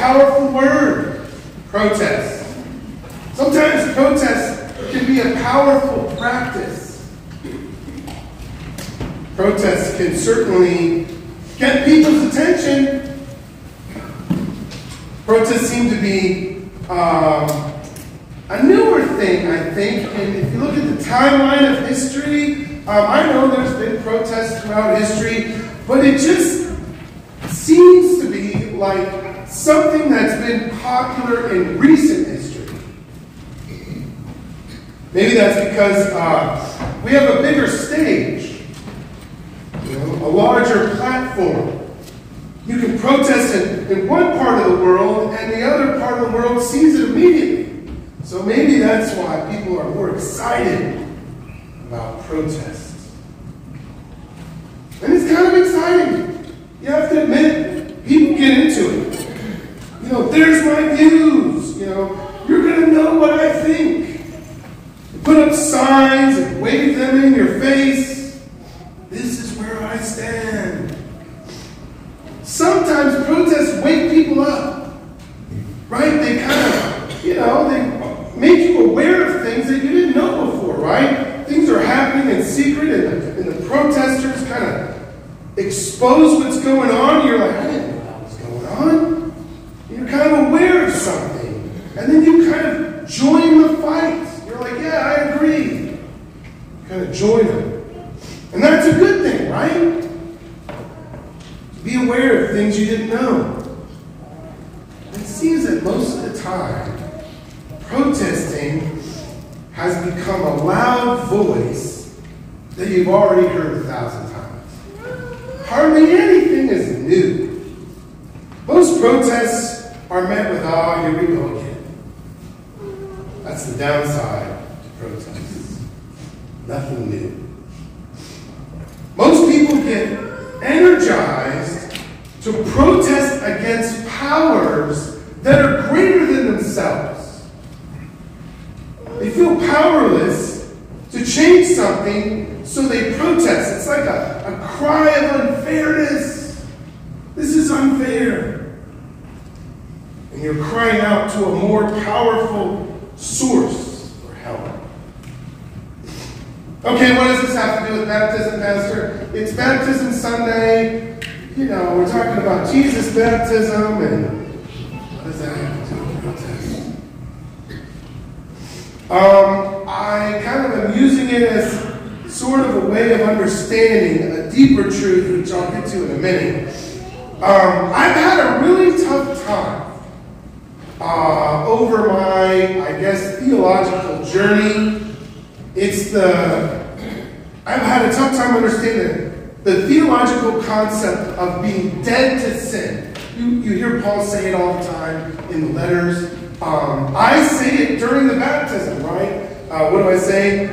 powerful word, protest. Sometimes protest can be a powerful practice. Protests can certainly get people's attention. Protests seem to be a newer thing, I think. And if you look at the timeline of history, I know there's been protests throughout history, but it just seems to be like something that's been popular in recent history. Maybe that's because we have a bigger stage, a larger platform. You can protest in one part of the world, and the other part of the world sees it immediately. So maybe that's why people are more excited about protests. And it's kind of exciting. You have to admit, people get into it. There's my views. You're going to know what I think. You put up signs and wave them in your face. This is where I stand. Sometimes protests wake people up, right? They kind of, they make you aware of things that you didn't know before, right? Things are happening in secret, and the protesters kind of expose what's going on. You're like, I didn't know that was going on. You're kind of aware of something, and then you kind of join the fight. You're like, yeah, I agree. You kind of join them. And that's a good thing, right? Be aware of things you didn't know. It seems that most of the time, protesting has become a loud voice that you've already heard 1,000 times. Hardly anything is new. Most protests are met with, here we go again. That's the downside to protests. Nothing new. Most people get energized to protest against powers that are greater than themselves. They feel powerless to change something, so they protest. It's like a cry of unfairness. This is unfair. And you're crying out to a more powerful source for help. Okay, what does this have to do with baptism, Pastor? It's Baptism Sunday. We're talking about Jesus' baptism, and what does that have to do with protest? I kind of am using it as sort of a way of understanding a deeper truth, which I'll get to in a minute. I've had a really tough time over my, theological journey. I've had a tough time understanding the theological concept of being dead to sin. You hear Paul say it all the time in the letters. I say it during the baptism, right? What do I say?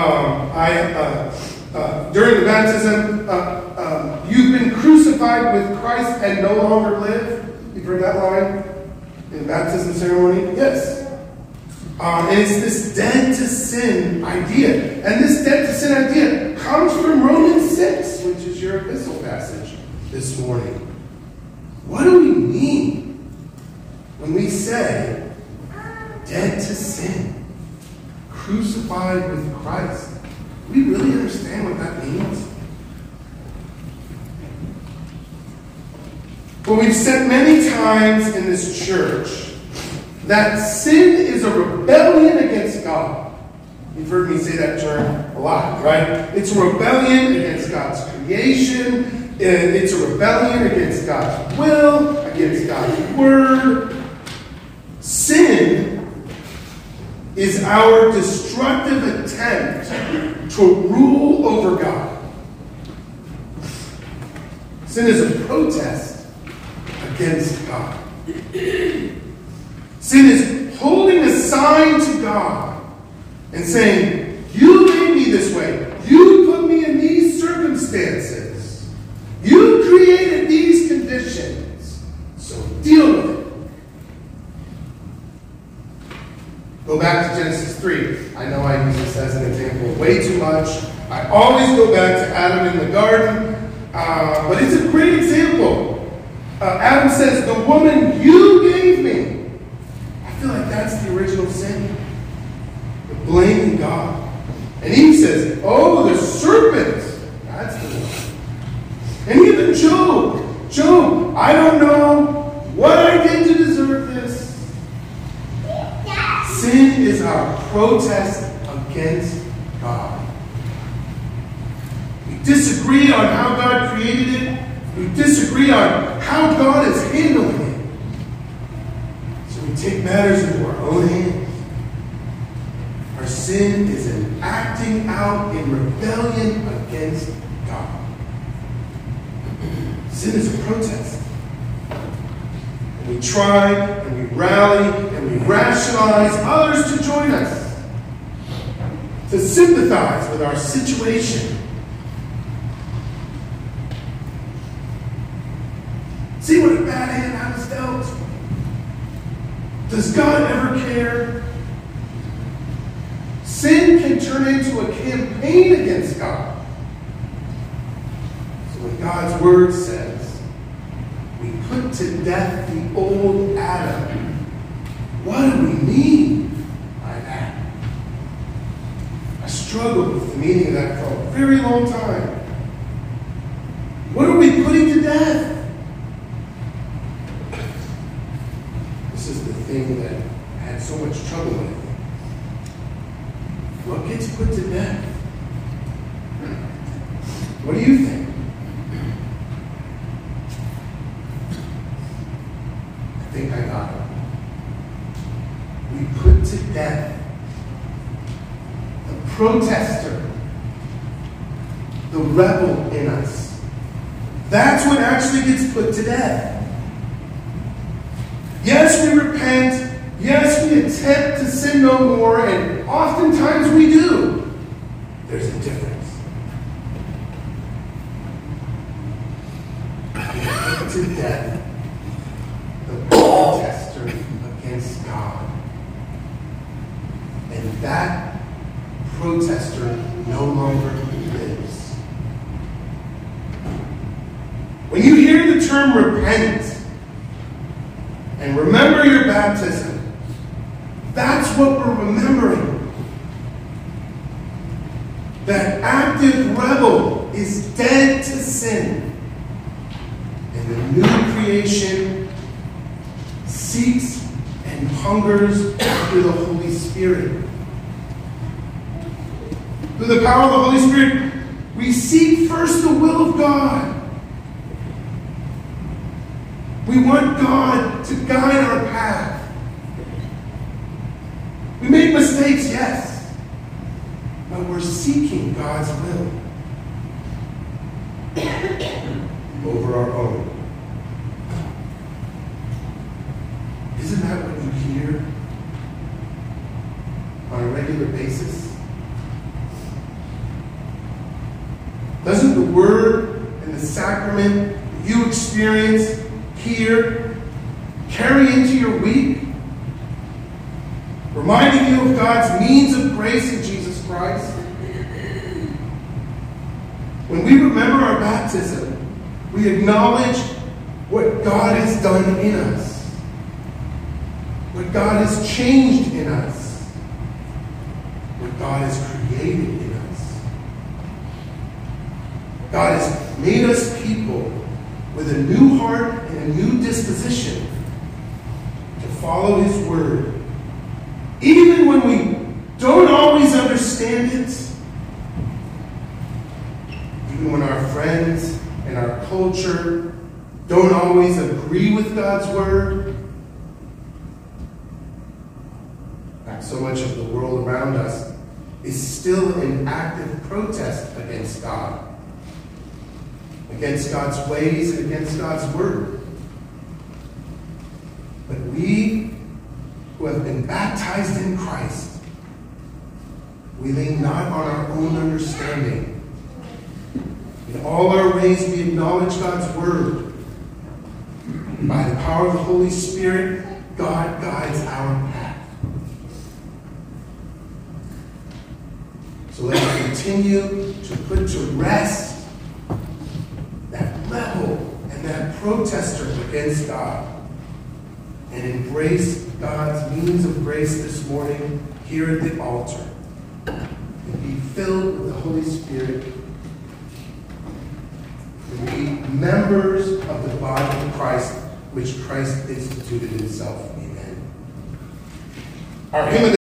During the baptism, you've been crucified with Christ and no longer live. You've heard that line in the baptism ceremony? Yes. And it's this dead to sin idea. And this dead to sin idea comes from Romans 6, which is your epistle passage this morning. What do we mean when we say dead to sin, crucified with Christ? Do we really understand what that means? Well, we've said many times in this church that sin is a rebellion against God. You've heard me say that term a lot, right? It's a rebellion against God's creation. And it's a rebellion against God's will, against God's word. Sin is our destructive attempt to rule over God. Sin is a protest against God. Sin is holding a sign to God and saying, you made me this way. You put me in these circumstances. You created these conditions. So deal with it. Go back to Genesis 3. I know I use this as an example way too much. I always go back to Adam in the garden. But it's a great example. Adam says, the woman you gave me. I feel like that's the original sin. The blaming God. And Eve says, oh, the serpent. That's the one. And even Job, I don't know what I did to deserve this. Sin is our protest against God. We disagree on how God created it. We disagree on how God is handling it. So we take matters into our own hands. Our sin is an acting out in rebellion against God. Sin is a protest. And we try, and we rally, and we rationalize others to join us, to sympathize with our situation. See what a bad hand I was dealt. Does God ever care? Sin can turn into a campaign against God. So when God's word says, we put to death the old Adam, what do we mean by that? I struggled with the meaning of that for a very long time. What are we putting to death? This is the thing that I had so much trouble with. What gets put to death? What do you think? I think I got it. We put to death the protester, the rebel in us. That's what actually gets put to death. Yes, we repent. Yes, we attempt to sin no more, and oftentimes we do. There's a difference. We put to death the protester against God. And that protester no longer lives. When you hear the term repent and remember your baptism, that's what we're remembering. That active rebel is dead to sin. And the new creation seeks and hungers after the Holy Spirit. Through the power of the Holy Spirit, we seek first the will of God. We want God to guide our path. We make mistakes, yes, but we're seeking God's will over our own. Isn't that what you hear on a regular basis? Doesn't the word and the sacrament that you experience here carry into your week? Reminding you of God's means of grace in Jesus Christ. When we remember our baptism, we acknowledge what God has done in us, what God has changed in us, what God has created in us. God has made us people with a new heart and a new disposition to follow His word. Even when we don't always understand it, even when our friends and our culture don't always agree with God's word, in fact, so much of the world around us is still in active protest against God, against God's ways, and against God's word. But we who have been baptized in Christ, we lean not on our own understanding. In all our ways we acknowledge God's word. By the power of the Holy Spirit, God guides our path. So let's continue to put to rest that rebel and that protesters against God and embrace God's means of grace this morning here at the altar and be filled with the Holy Spirit and be members of the body of Christ, which Christ instituted himself. Amen. Our hymn